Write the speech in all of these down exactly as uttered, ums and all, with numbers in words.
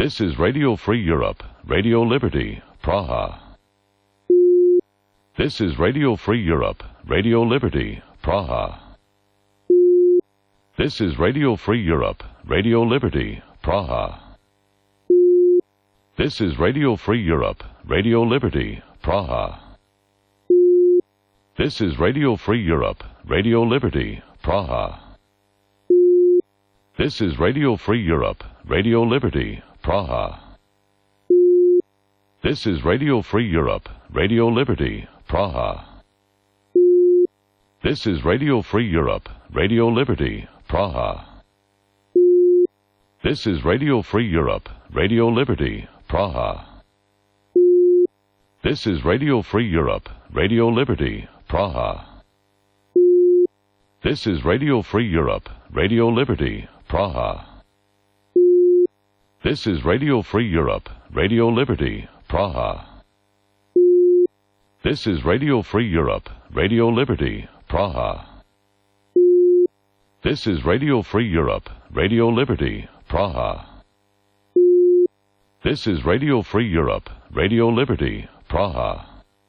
This is Radio Free Europe, Radio Liberty, Praha. This is Radio Free Europe, Radio Liberty, Praha. This is Radio Free Europe, Radio Liberty, Praha. This is Radio Free Europe, Radio Liberty, Praha. This is Radio Free Europe, Radio Liberty, Praha. This is Radio Free Europe, Radio Liberty, Praha. This is Radio Free Europe, Radio Liberty, Praha. This is Radio Free Europe, Radio Liberty, Praha. This is Radio Free Europe, Radio Liberty, Praha. This is Radio Free Europe, Radio Liberty, Praha. This is Radio Free Europe, Radio Liberty, Praha. This is Radio Free Europe, Radio Liberty, Praha. This is Radio Free Europe, Radio Liberty, Praha. This is Radio Free Europe, Radio Liberty, Praha. This is Radio Free Europe, Radio Liberty, Praha.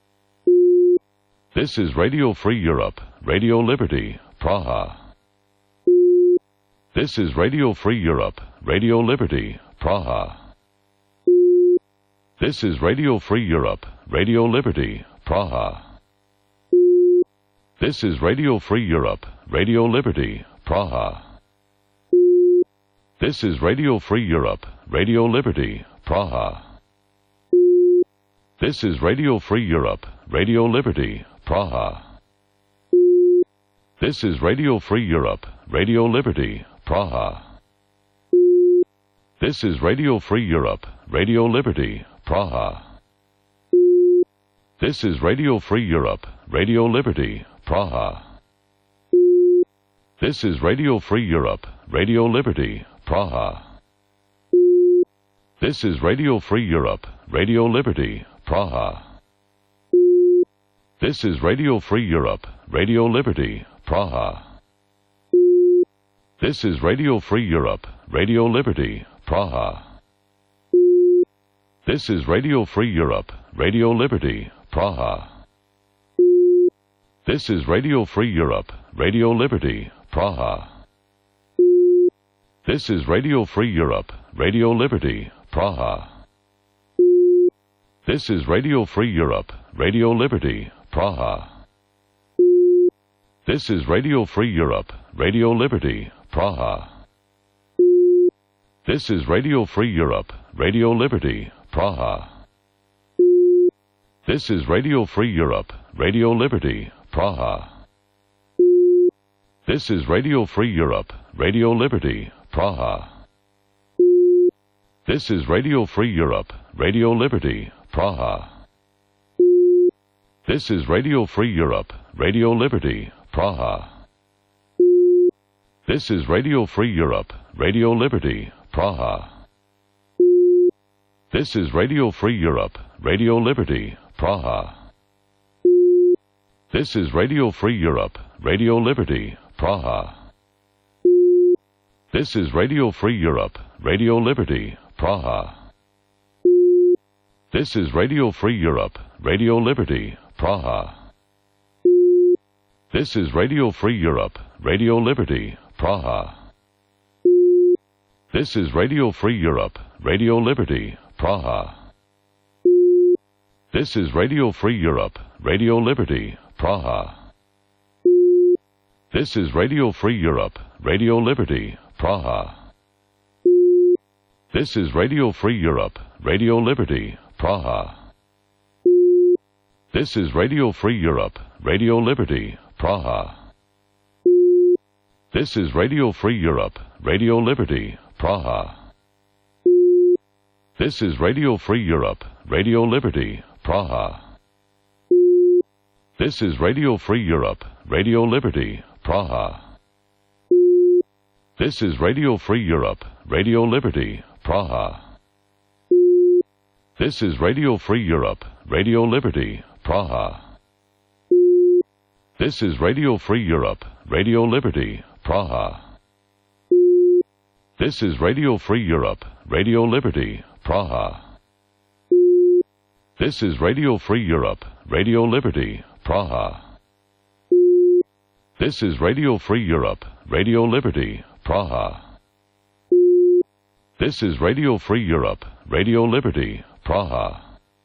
This is Radio Free Europe, Radio Liberty, Praha. This is Radio Free Europe, Radio Liberty, Praha. This is Radio Free Europe, Radio Liberty, Praha. This is Radio Free Europe, Radio Liberty, Praha. This is Radio Free Europe, Radio Liberty, Praha. This is Radio Free Europe, Radio Liberty, Praha. This is Radio Free Europe, Radio Liberty, Praha. This is Radio Free Europe, Radio Liberty, Praha. This is Radio Free Europe, Radio Liberty, Praha. This is Radio Free Europe, Radio Liberty, Praha. This is Radio Free Europe, Radio Liberty, Praha. This is Radio Free Europe, Radio Liberty, Praha. This is Radio Free Europe, Radio Liberty, Praha. This is Radio Free Europe, Radio Liberty, Praha. This is Radio Free Europe, Radio Liberty, Praha. This is Radio Free Europe, Radio Liberty, Praha. This is Radio Free Europe, Radio Liberty, Praha. This is Radio Free Europe, Radio Liberty, Praha. This is Radio Free Europe, Radio Liberty, Praha. This is Radio Free Europe, Radio Liberty, Praha. This is Radio Free Europe, Radio Liberty, Praha. This is Radio Free Europe, Radio Liberty, Praha. This is Radio Free Europe, Radio Liberty, Praha. This is Radio Free Europe, Radio Liberty, Praha. This is Radio Free Europe, Radio Liberty, Praha. This is Radio Free Europe, Radio Liberty, Praha. This is Radio Free Europe, Radio Liberty, Praha. This is Radio Free Europe, Radio Liberty, Praha. This is Radio Free Europe, Radio Liberty, Praha. This is Radio Free Europe, Radio Liberty, Praha. This is Radio Free Europe, Radio Liberty, Praha. This is Radio Free Europe, Radio Liberty, Praha. This is Radio Free Europe, Radio Liberty, Praha. This is Radio Free Europe, Radio Liberty, Praha. This is Radio Free Europe, Radio Liberty, Praha. This is Radio Free Europe, Radio Liberty, Praha. This is Radio Free Europe, Radio Liberty, Praha. This is Radio Free Europe, Radio Liberty, Praha. This is Radio Free Europe, Radio Liberty, Praha. This is Radio Free Europe, Radio Liberty, Praha. This is Radio Free Europe, Radio Liberty, Praha. This is Radio Free Europe, Radio Liberty, Praha. This is Radio Free Europe, Radio Liberty, Praha. This is Radio Free Europe, Radio Liberty, Praha.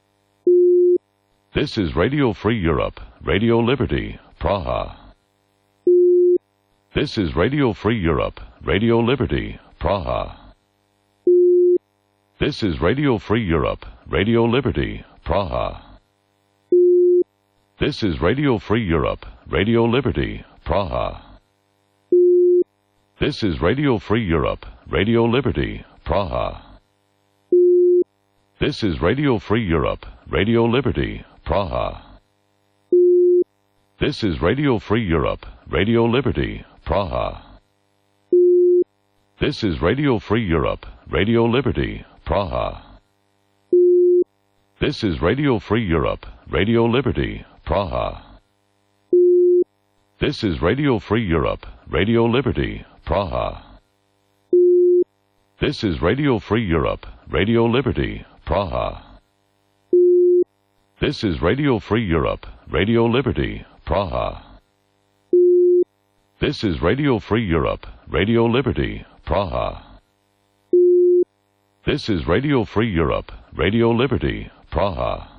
This is Radio Free Europe, Radio Liberty, Praha. This is Radio Free Europe, Radio Liberty, Praha. This is Radio Free Europe, Radio Liberty, Praha. This is Radio Free Europe, Radio Liberty, Praha. This is Radio Free Europe, Radio Liberty, Praha. This is Radio Free Europe, Radio Liberty, Praha. This is Radio Free Europe, Radio Liberty, Praha. This is Radio Free Europe, Radio Liberty, Praha. This is Radio Free Europe, Radio Liberty, Praha. This is Radio Free Europe, Radio Liberty, Praha. This is Radio Free Europe, Radio Liberty, Praha. This is Radio Free Europe, Radio Liberty, Praha. This is Radio Free Europe, Radio Liberty, Praha. This is Radio Free Europe, Radio Liberty, Praha.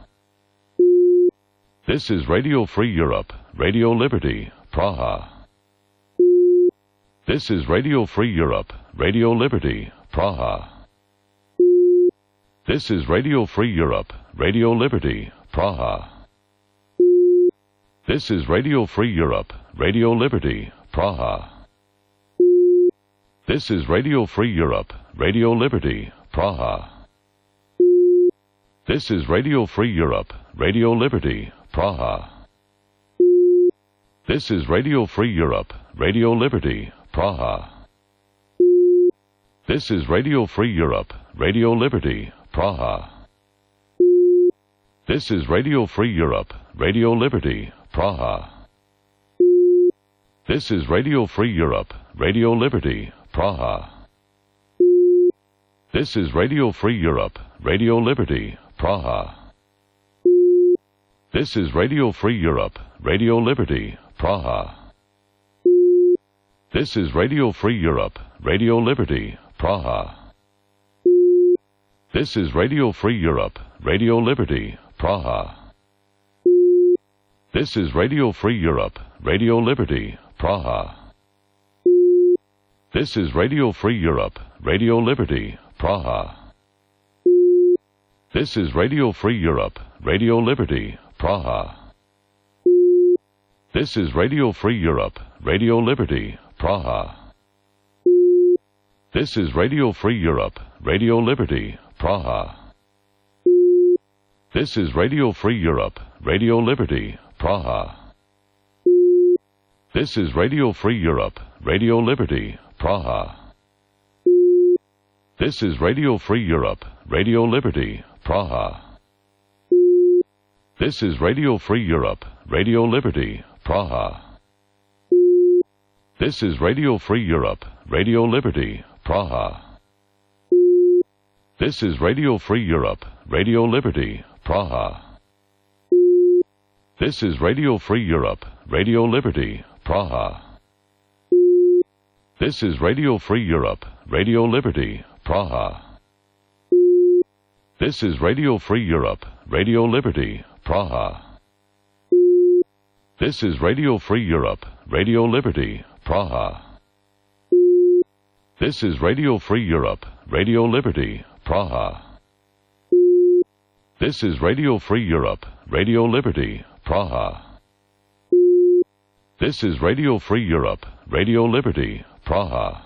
This is Radio Free Europe, Radio Liberty, Praha. This is Radio Free Europe, Radio Liberty, Praha. This is Radio Free Europe, Radio Liberty, Praha. This is Radio Free Europe, Radio Liberty, Praha. This is Radio Free Europe, Radio Liberty, Praha. This is Radio Free Europe, Radio Liberty, Praha. This is Radio Free Europe, Radio Liberty, Praha. This is Radio Free Europe, Radio Liberty, Praha. This is Radio Free Europe, Radio Liberty, Praha. This is Radio Free Europe, Radio Liberty, Praha. This is Radio Free Europe, Radio Liberty, Praha. This is Radio Free Europe, Radio Liberty, Praha. This is Radio Free Europe, Radio Liberty, Praha. This is Radio Free Europe, Radio Liberty, Praha. This is Radio Free Europe, Radio Liberty, Praha. This is Radio Free Europe, Radio Liberty, Praha. This is Radio Free Europe, Radio Liberty, Praha. This is Radio Free Europe, Radio Liberty, Praha. This is Radio Free Europe, Radio Liberty, Praha. This is Radio Free Europe, Radio Liberty, Praha. This is Radio Free Europe, Radio Liberty, Praha. This is Radio Free Europe, Radio Liberty, Praha. This is Radio Free Europe, Radio Liberty, Praha. This is Radio Free Europe, Radio Liberty, Praha. This is Radio Free Europe, Radio Liberty, Praha. This is Radio Free Europe, Radio Liberty, Praha. This is Radio Free Europe, Radio Liberty, Praha. This is Radio Free Europe, Radio Liberty, Praha. This is Radio Free Europe, Radio Liberty, Praha. This is Radio Free Europe, Radio Liberty, Praha. This is Radio Free Europe, Radio Liberty, Praha. This is Radio Free Europe, Radio Liberty, Praha.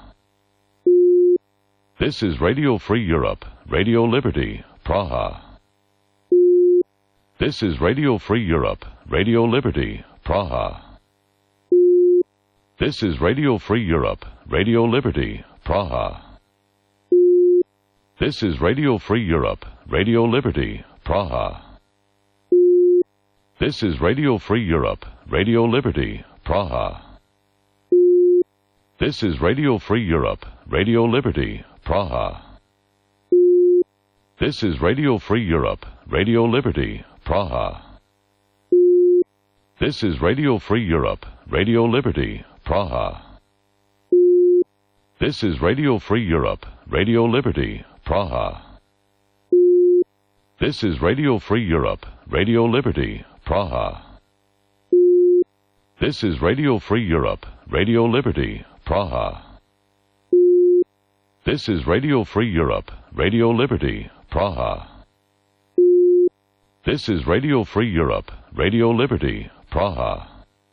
This is Radio Free Europe, Radio Liberty, Praha. This is Radio Free Europe, Radio Liberty, Praha. This is Radio Free Europe, Radio Liberty, Praha. This is Radio Free Europe, Radio Liberty, Praha. This is Radio Free Europe, Radio Liberty, Praha. This is Radio Free Europe, Radio Liberty, Praha. This is Radio Free Europe, Radio Liberty, Praha. This is Radio Free Europe, Radio Liberty, Praha. This is Radio Free Europe, Radio Liberty, Praha. This is Radio Free Europe, Radio Liberty, Praha. This is Radio Free Europe, Radio Liberty, Praha. This is Radio Free Europe, Radio Liberty, Praha. This is Radio Free Europe, Radio Liberty, Praha.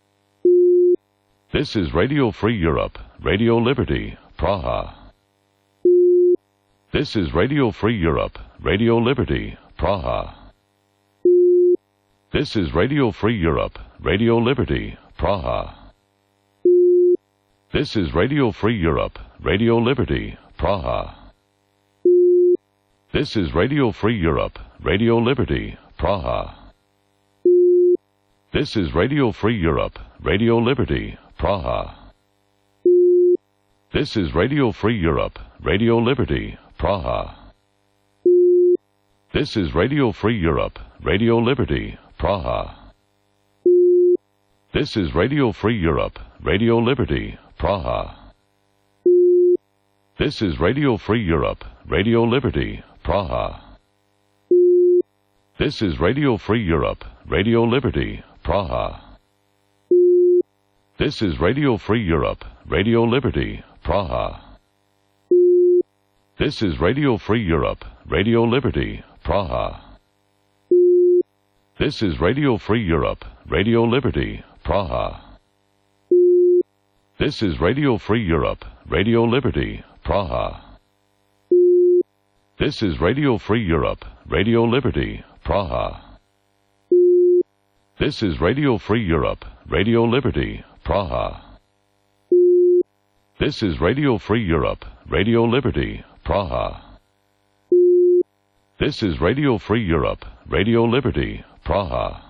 This is Radio Free Europe, Radio Liberty, Praha. This is Radio Free Europe, Radio Liberty, Praha. This is Radio Free Europe, Radio Liberty, Praha. This is Radio Free Europe, Radio Liberty, Praha. This is Radio Free Europe, Radio Liberty, Praha. This is Radio Free Europe, Radio Liberty, Praha. This is Radio Free Europe, Radio Liberty, Praha. This is Radio Free Europe, Radio Liberty, Praha. This is Radio Free Europe, Radio Liberty, Praha. This is Radio Free Europe, Radio Liberty, Praha. This is Radio Free Europe, Radio Liberty, Praha. This is Radio Free Europe, Radio Liberty, Praha. This is Radio Free Europe, Radio Liberty, Praha. This is Radio Free Europe, Radio Liberty, Praha. This is Radio Free Europe, Radio Liberty, Praha. This is Radio Free Europe, Radio Liberty, Praha. This is Radio Free Europe, Radio Liberty, Praha. This is Radio Free Europe, Radio Liberty, Praha. This is Radio Free Europe, Radio Liberty, Praha.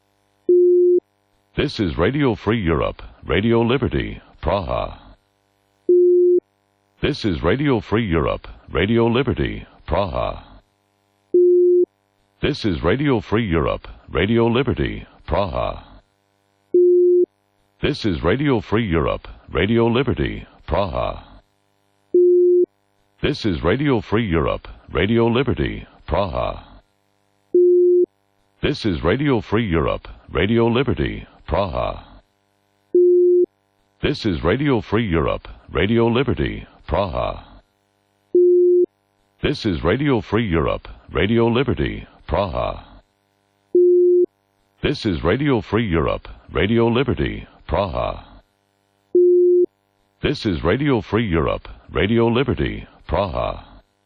This is Radio Free Europe, Radio Liberty, Praha. This is Radio Free Europe, Radio Liberty, Praha. This is Radio Free Europe, Radio Liberty, Praha. This is Radio Free Europe, Radio Liberty, Praha. This is Radio Free Europe, Radio Liberty, Praha. This is Radio Free Europe, Radio Liberty, Praha. This is Radio Free Europe, Radio Liberty, Praha. This is Radio Free Europe, Radio Liberty, Praha. This is Radio Free Europe, Radio Liberty, Praha. This is Radio Free Europe, Radio Liberty, Praha.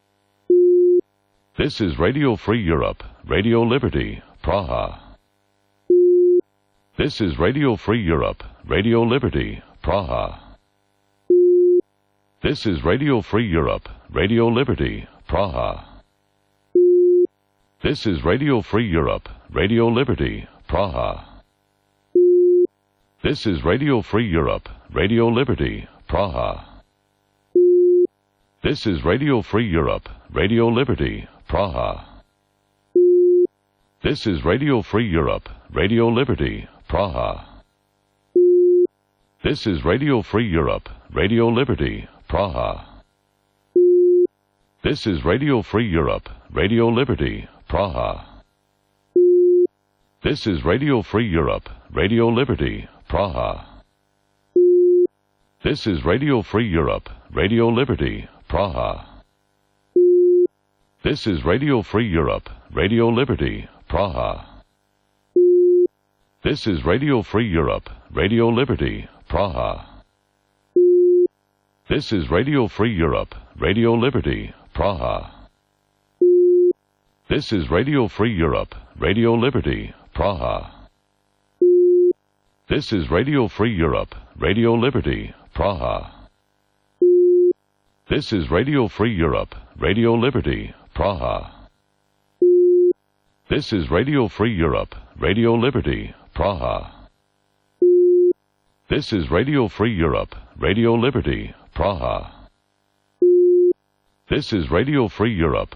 This is Radio Free Europe, Radio Liberty, Praha. This is Radio Free Europe, Radio Liberty, Praha. This is Radio Free Europe, Radio Liberty, Praha. This is Radio Free Europe, Radio Liberty, Praha. This is Radio Free Europe, Radio Liberty, Praha. This is Radio Free Europe, Radio Liberty, Praha. This is Radio Free Europe, Radio Liberty, Praha. This is Radio Free Europe, Radio Liberty, Praha. This is Radio Free Europe, Radio Liberty, Praha. This is Radio Free Europe, Radio Liberty, Praha. This is Radio Free Europe, Radio Liberty, Praha. This is Radio Free Europe, Radio Liberty, Praha. This is Radio Free Europe, Radio Liberty, Praha. This is Radio Free Europe, Radio Liberty, Praha. This is Radio Free Europe, Radio Liberty, Praha. This is Radio Free Europe, Radio Liberty, Praha. This is Radio Free Europe, Radio Liberty, Praha. This is Radio Free Europe, Radio Liberty, Praha. This is Radio Free Europe, Radio Liberty, Praha. This is Radio Free Europe,